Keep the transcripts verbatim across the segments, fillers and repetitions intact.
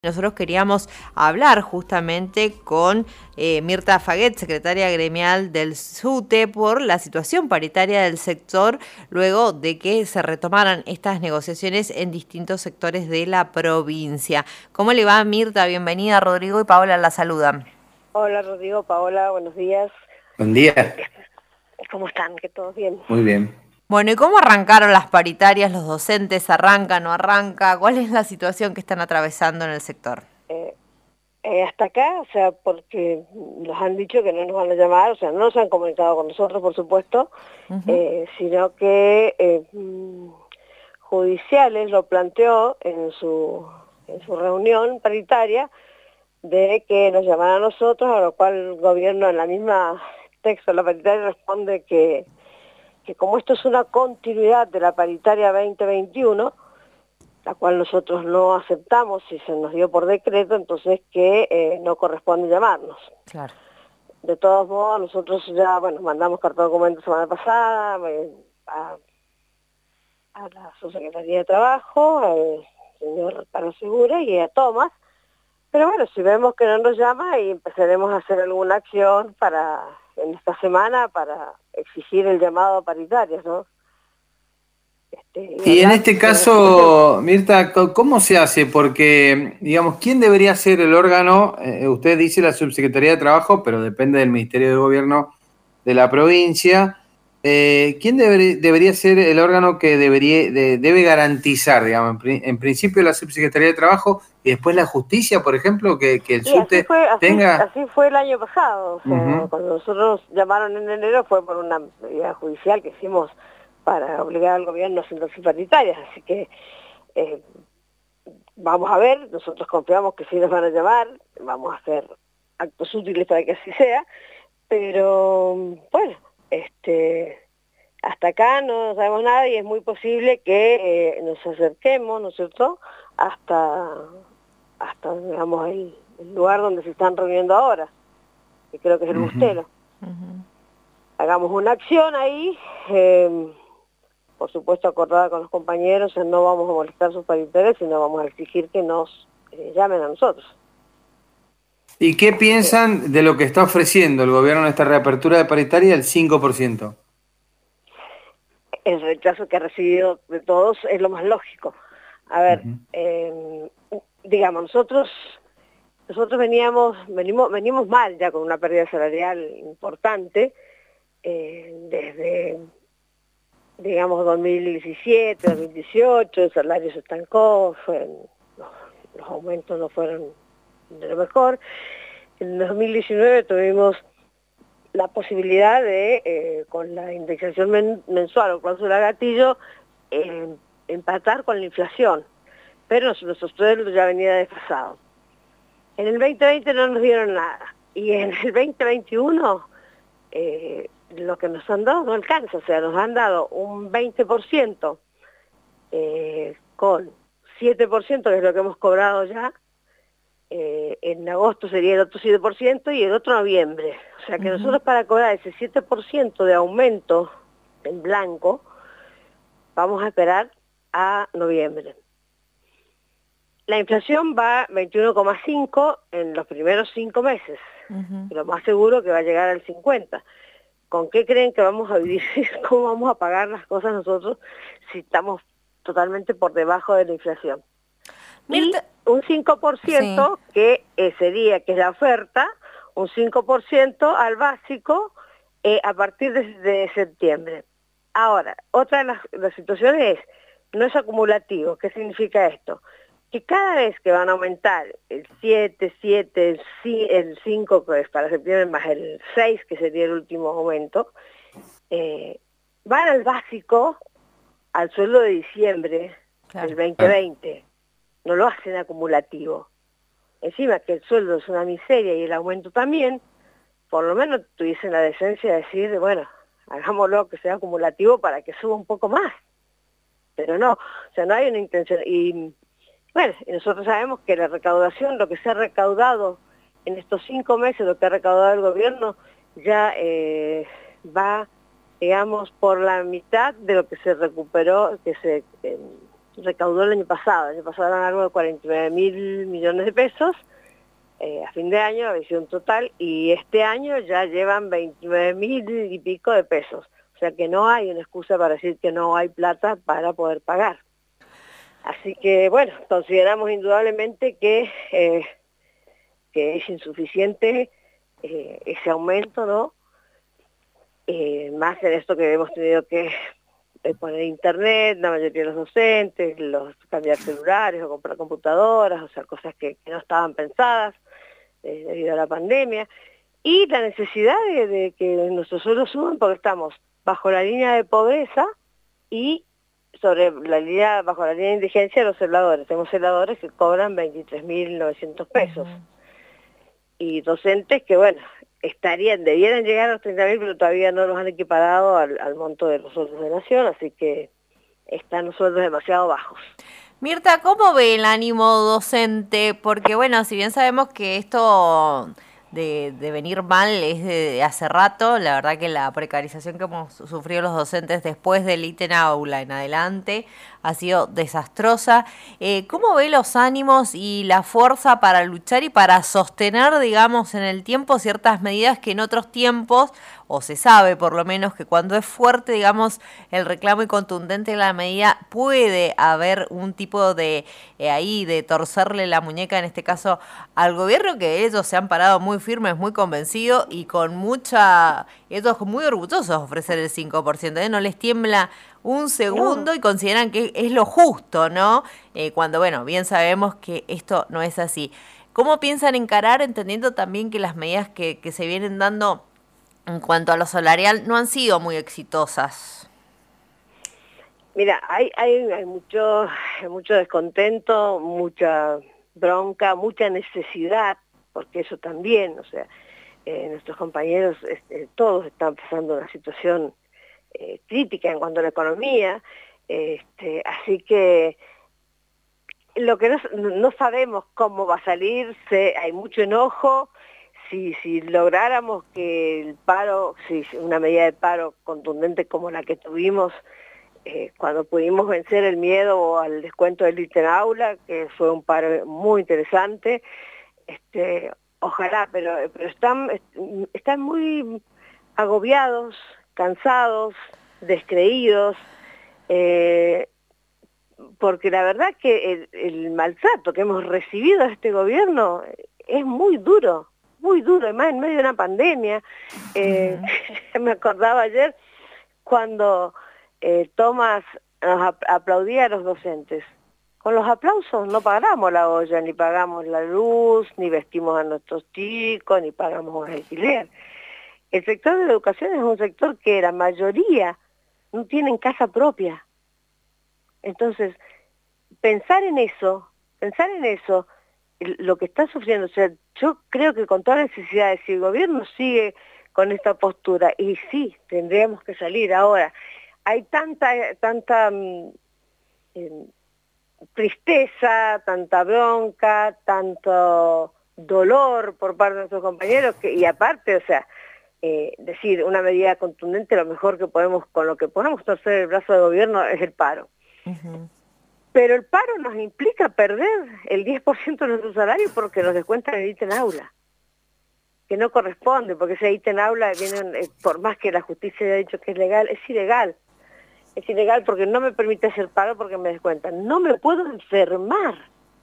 Nosotros queríamos hablar justamente con eh, Mirta Faguet, secretaria gremial del SUTE, por la situación paritaria del sector luego de que se retomaran estas negociaciones en distintos sectores de la provincia. ¿Cómo le va, Mirta? Bienvenida. Rodrigo y Paola la saludan. Hola, Rodrigo, Paola, buenos días. Buen día. ¿Cómo están? ¿Que todos bien? Muy bien. Bueno, ¿y cómo arrancaron las paritarias? ¿Los docentes arranca, no arranca? ¿Cuál es la situación que están atravesando en el sector? Eh, eh, hasta acá, o sea, porque nos han dicho que no nos van a llamar, o sea, no se han comunicado con nosotros, por supuesto, uh-huh. eh, sino que eh, Judiciales lo planteó en su, en su reunión paritaria de que nos llamaran a nosotros, a lo cual el gobierno en la misma texto de la paritaria responde que que como esto es una continuidad de la paritaria veinte veintiuno, la cual nosotros no aceptamos y se nos dio por decreto, entonces que eh, no corresponde llamarnos. Claro. De todos modos, nosotros ya, bueno, mandamos carta de documento la semana pasada eh, a, a la subsecretaría de Trabajo, al señor Paro Segura y a Tomás, pero bueno, si vemos que no nos llama, y empezaremos a hacer alguna acción para en esta semana para exigir el llamado a paritarias, ¿no? Este, y, y en este caso, Mirta, ¿cómo se hace? Porque, digamos, ¿quién debería ser el órgano? Eh, usted dice la Subsecretaría de Trabajo, pero depende del Ministerio de Gobierno de la provincia. Eh, ¿Quién debería, debería ser el órgano que debería, de, debe garantizar, digamos, en, en principio la Subsecretaría de Trabajo y después la Justicia, por ejemplo, que, que el sí, SUTE así fue, así, tenga... así fue el año pasado, o sea, uh-huh. cuando nosotros nos llamaron en enero fue por una medida judicial que hicimos para obligar al gobierno a hacer las paritarias, así que eh, vamos a ver, nosotros confiamos que sí nos van a llamar, vamos a hacer actos útiles para que así sea, pero bueno, este, hasta acá no sabemos nada y es muy posible que eh, nos acerquemos, ¿no es cierto?, hasta, hasta digamos, el, el lugar donde se están reuniendo ahora, que creo que es el uh-huh. Bustelo. Uh-huh. Hagamos una acción ahí, eh, por supuesto acordada con los compañeros, no vamos a molestar sus paritarias, sino vamos a exigir que nos eh, llamen a nosotros. ¿Y qué piensan de lo que está ofreciendo el gobierno en esta reapertura de paritaria del cinco por ciento? El rechazo que ha recibido de todos es lo más lógico. A ver, uh-huh. eh, digamos, nosotros nosotros veníamos, venimos, venimos mal ya con una pérdida salarial importante eh, desde, digamos, dos mil diecisiete, dos mil dieciocho, el salario se estancó, fue, los, los aumentos no fueron de lo mejor. En dos mil diecinueve tuvimos la posibilidad de, eh, con la indexación men mensual o cláusula gatillo, eh, empatar con la inflación, pero nuestro sueldo ya venía desfasado. En el veinte veinte no nos dieron nada, y en el veinte veintiuno eh, lo que nos han dado no alcanza, o sea, nos han dado un veinte por ciento eh, con siete por ciento, que es lo que hemos cobrado ya. Eh, en agosto sería el otro siete por ciento y el otro noviembre. O sea que uh-huh. nosotros para cobrar ese siete por ciento de aumento en blanco, vamos a esperar a noviembre. La inflación va veintiuno coma cinco en los primeros cinco meses. Uh-huh. Lo más seguro que va a llegar al cincuenta. ¿Con qué creen que vamos a vivir? ¿Cómo vamos a pagar las cosas nosotros si estamos totalmente por debajo de la inflación? Mirta, y un cinco por ciento sí. que eh, sería, que es la oferta, un cinco por ciento al básico eh, a partir de, de septiembre. Ahora, otra de las, las situaciones es, no es acumulativo. ¿Qué significa esto? Que cada vez que van a aumentar el siete, siete, el cinco, que es para septiembre, más el seis, que sería el último aumento, eh, van al básico, al sueldo de diciembre claro. del veinte veinte. No lo hacen acumulativo. Encima que el sueldo es una miseria y el aumento también, por lo menos tuviesen la decencia de decir, bueno, hagámoslo que sea acumulativo para que suba un poco más. Pero no, o sea, no hay una intención. Y bueno, y nosotros sabemos que la recaudación, lo que se ha recaudado en estos cinco meses, lo que ha recaudado el gobierno, ya eh, va, digamos, por la mitad de lo que se recuperó, que se... Eh, recaudó el año pasado. El año pasado eran algo de cuarenta y nueve mil millones de pesos, eh, a fin de año, la visión total, y este año ya llevan veintinueve mil y pico de pesos. O sea que no hay una excusa para decir que no hay plata para poder pagar. Así que, bueno, consideramos indudablemente que, eh, que es insuficiente eh, ese aumento, ¿no? Eh, más en esto que hemos tenido que poner internet, la mayoría de los docentes, los cambiar celulares o comprar computadoras, o sea, cosas que, que no estaban pensadas eh, debido a la pandemia, y la necesidad de, de que nuestros sueldos suban porque estamos bajo la línea de pobreza y sobre la línea, bajo la línea de indigencia de los celadores. Tenemos celadores que cobran veintitrés mil novecientos pesos. Uh-huh. Y docentes que, bueno, estarían, debieran llegar a los treinta mil, pero todavía no los han equiparado al, al monto de los sueldos de Nación, así que están los sueldos demasiado bajos. Mirta, ¿cómo ve el ánimo docente? Porque, bueno, si bien sabemos que esto de, de venir mal es de, de hace rato, la verdad que la precarización que hemos sufrido los docentes después del ítem aula en adelante ha sido desastrosa. Eh, ¿Cómo ve los ánimos y la fuerza para luchar y para sostener, digamos, en el tiempo ciertas medidas que en otros tiempos, o se sabe por lo menos que cuando es fuerte, digamos, el reclamo y contundente de la medida, puede haber un tipo de eh, ahí, de torcerle la muñeca, en este caso, al gobierno, que ellos se han parado muy firmes, muy convencidos y con mucha, ellos muy orgullosos de ofrecer el cinco por ciento, ¿eh? No les tiembla un segundo y consideran que es lo justo, ¿no? Eh, cuando, bueno, bien sabemos que esto no es así. ¿Cómo piensan encarar, entendiendo también que las medidas que, que se vienen dando en cuanto a lo salarial no han sido muy exitosas? Mira, hay, hay, hay mucho, mucho descontento, mucha bronca, mucha necesidad, porque eso también, o sea, eh, nuestros compañeros, este, todos están pasando una situación Eh, crítica en cuanto a la economía, este, así que lo que no, no sabemos cómo va a salir, se, hay mucho enojo. Si, si lográramos que el paro, si una medida de paro contundente como la que tuvimos eh, cuando pudimos vencer el miedo al descuento del ítem aula, que fue un paro muy interesante, este, ojalá, pero, pero están, están muy agobiados, cansados, descreídos, eh, porque la verdad que el, el maltrato que hemos recibido de este gobierno es muy duro, muy duro, además en medio de una pandemia. Eh, uh-huh. Me acordaba ayer cuando eh, Tomás nos ap aplaudía a los docentes. Con los aplausos no pagamos la olla, ni pagamos la luz, ni vestimos a nuestros chicos, ni pagamos el alquiler. El sector de la educación es un sector que la mayoría no tienen casa propia. Entonces, pensar en eso, pensar en eso, lo que está sufriendo, o sea, yo creo que con todas las necesidades, si el gobierno sigue con esta postura, y sí, tendríamos que salir ahora, hay tanta, tanta eh, tristeza, tanta bronca, tanto dolor por parte de nuestros compañeros, que, y aparte, o sea, Eh, decir una medida contundente, lo mejor que podemos, con lo que podemos torcer el brazo del gobierno es el paro. Uh-huh. Pero el paro nos implica perder el diez por ciento de nuestro salario porque nos descuentan el ítem aula, que no corresponde, porque ese ítem aula viene, eh, por más que la justicia haya dicho que es legal, es ilegal. Es ilegal porque no me permite hacer paro porque me descuentan. No me puedo enfermar.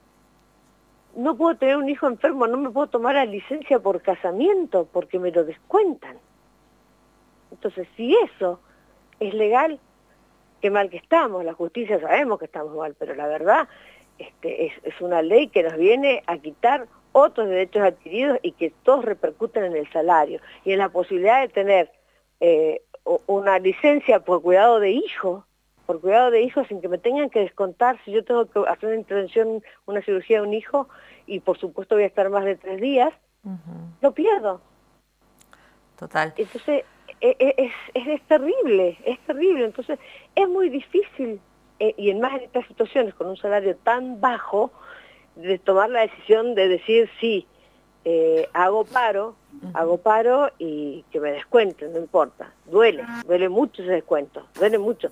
No puedo tener un hijo enfermo, no me puedo tomar la licencia por casamiento porque me lo descuentan. Entonces, si eso es legal, qué mal que estamos. La justicia sabemos que estamos mal, pero la verdad este, es, es una ley que nos viene a quitar otros derechos adquiridos y que todos repercuten en el salario y en la posibilidad de tener eh, una licencia por cuidado de hijo, por cuidado de hijos sin que me tengan que descontar si yo tengo que hacer una intervención, una cirugía de un hijo, y por supuesto voy a estar más de tres días, uh-huh. Lo pierdo. Total. Entonces, es, es, es terrible, es terrible. Entonces, es muy difícil, eh, y en más en estas situaciones, con un salario tan bajo, de tomar la decisión de decir, sí, eh, hago paro, uh-huh. hago paro y que me descuenten, no importa. Duele, duele mucho ese descuento, duele mucho.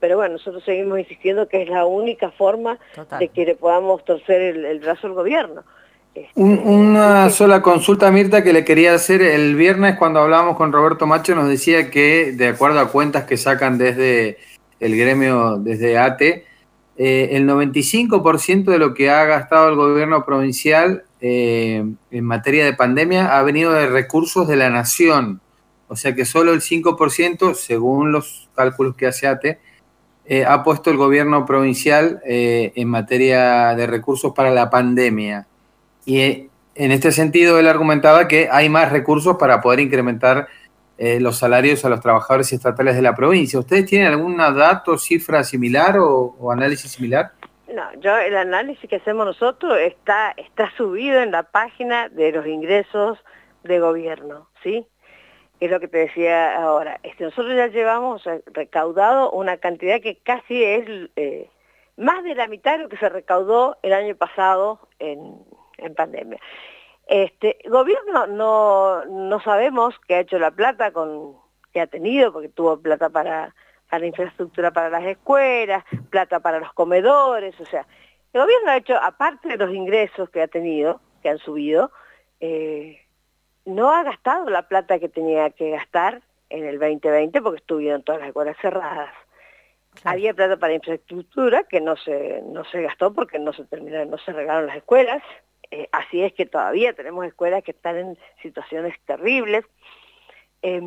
pero bueno, nosotros seguimos insistiendo que es la única forma Total. de que le podamos torcer el, el brazo al gobierno. Este, Un- una que, sola consulta, Mirta, que le quería hacer. El viernes cuando hablábamos con Roberto Macho nos decía que, de acuerdo a cuentas que sacan desde el gremio, desde A T E, eh, el noventa y cinco por ciento de lo que ha gastado el gobierno provincial eh, en materia de pandemia ha venido de recursos de la nación. O sea que solo el cinco por ciento, según los cálculos que hace A T E, eh, ha puesto el gobierno provincial eh, en materia de recursos para la pandemia. Y eh, en este sentido él argumentaba que hay más recursos para poder incrementar eh, los salarios a los trabajadores estatales de la provincia. ¿Ustedes tienen algún dato, cifra similar o, o análisis similar? no, yo el análisis que hacemos nosotros está, está subido en la página de los ingresos de gobierno, ¿sí? Es lo que te decía ahora. Este, nosotros ya llevamos recaudado una cantidad que casi es eh, más de la mitad de lo que se recaudó el año pasado en, en pandemia. Este, gobierno no, no sabemos qué ha hecho la plata con que ha tenido, porque tuvo plata para, para infraestructura para las escuelas, plata para los comedores, o sea, el gobierno ha hecho, aparte de los ingresos que ha tenido, que han subido, eh, no ha gastado la plata que tenía que gastar en el veinte veinte porque estuvieron todas las escuelas cerradas. Claro. Había plata para infraestructura que no se, no se gastó porque no se terminaron, no se arreglaron las escuelas. Eh, así es que todavía tenemos escuelas que están en situaciones terribles. Eh,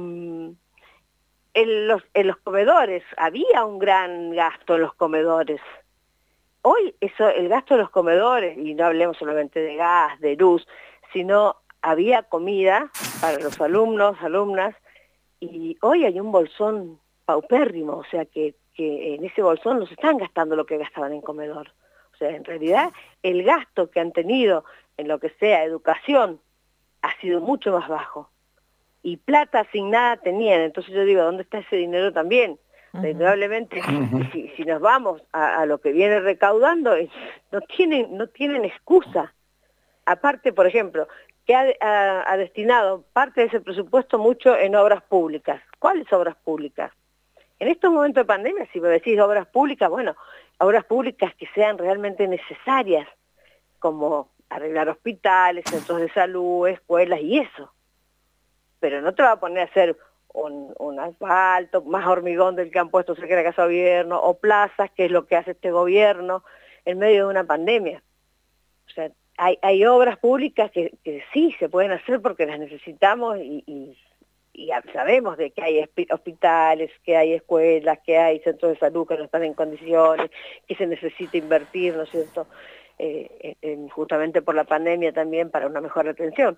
en, los, en los comedores, había un gran gasto en los comedores. Hoy eso, el gasto de los comedores, y no hablemos solamente de gas, de luz, sino había comida para los alumnos, alumnas, y hoy hay un bolsón paupérrimo, o sea que, que en ese bolsón no se están gastando lo que gastaban en comedor. O sea, en realidad el gasto que han tenido en lo que sea educación ha sido mucho más bajo. Y plata asignada tenían, entonces yo digo, ¿dónde está ese dinero también? Uh-huh. Indudablemente, uh-huh. si, si nos vamos a, a lo que viene recaudando, no tienen, no tienen excusa. Aparte, por ejemplo, que ha, ha, ha destinado parte de ese presupuesto mucho en obras públicas. ¿Cuáles obras públicas? En estos momentos de pandemia, si me decís obras públicas, bueno, obras públicas que sean realmente necesarias, como arreglar hospitales, centros de salud, escuelas y eso. Pero no te va a poner a hacer un, un asfalto, más hormigón del que han puesto cerca de la Casa de Gobierno, o plazas, que es lo que hace este gobierno, en medio de una pandemia. O sea, Hay, hay obras públicas que, que sí se pueden hacer porque las necesitamos y, y, y sabemos de que hay hospitales, que hay escuelas, que hay centros de salud que no están en condiciones, que se necesita invertir, ¿no es cierto? Eh, en, justamente por la pandemia también para una mejor atención.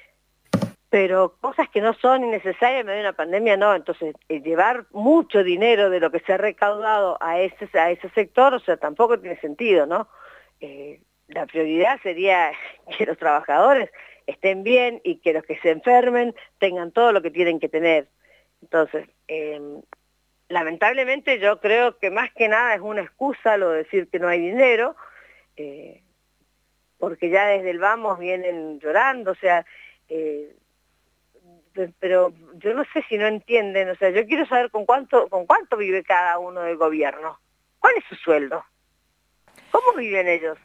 Pero cosas que no son innecesarias en medio de una pandemia, no. Entonces, eh, llevar mucho dinero de lo que se ha recaudado a ese, a ese sector, o sea, tampoco tiene sentido, ¿no? Eh, La prioridad sería que los trabajadores estén bien y que los que se enfermen tengan todo lo que tienen que tener. Entonces, eh, lamentablemente yo creo que más que nada es una excusa lo de decir que no hay dinero, eh, porque ya desde el vamos vienen llorando, o sea, eh, pero yo no sé si no entienden, o sea, yo quiero saber con cuánto, con cuánto vive cada uno del gobierno, cuál es su sueldo, cómo viven ellos.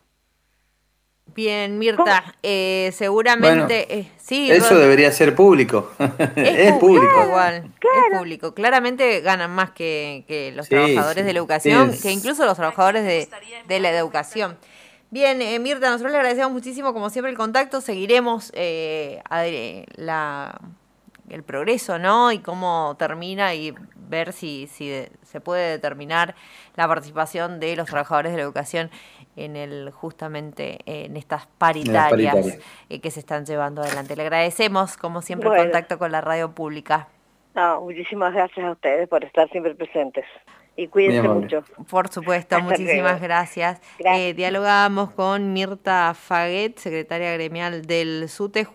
Bien, Mirta, eh, seguramente... Bueno, eh, sí, eso Ron, debería ser público. Es, es público, público. igual, Claro. es público. Claramente ganan más que, que los Sí, trabajadores sí. de la educación, Sí. que incluso los trabajadores de, de la educación. Bien, eh, Mirta, nosotros le agradecemos muchísimo, como siempre, el contacto. Seguiremos eh, a, la, el progreso, ¿no? Y cómo termina y ver si, si de, se puede determinar la participación de los trabajadores de la educación en el justamente eh, en estas paritarias paritaria. eh, que se están llevando adelante. Le agradecemos, como siempre, Bueno. el contacto con la radio pública. No, muchísimas gracias a ustedes por estar siempre presentes. Y cuídense mucho. Por supuesto, Hasta muchísimas luego. gracias. Gracias. Eh, dialogamos con Mirta Faguet, secretaria gremial del SUTE.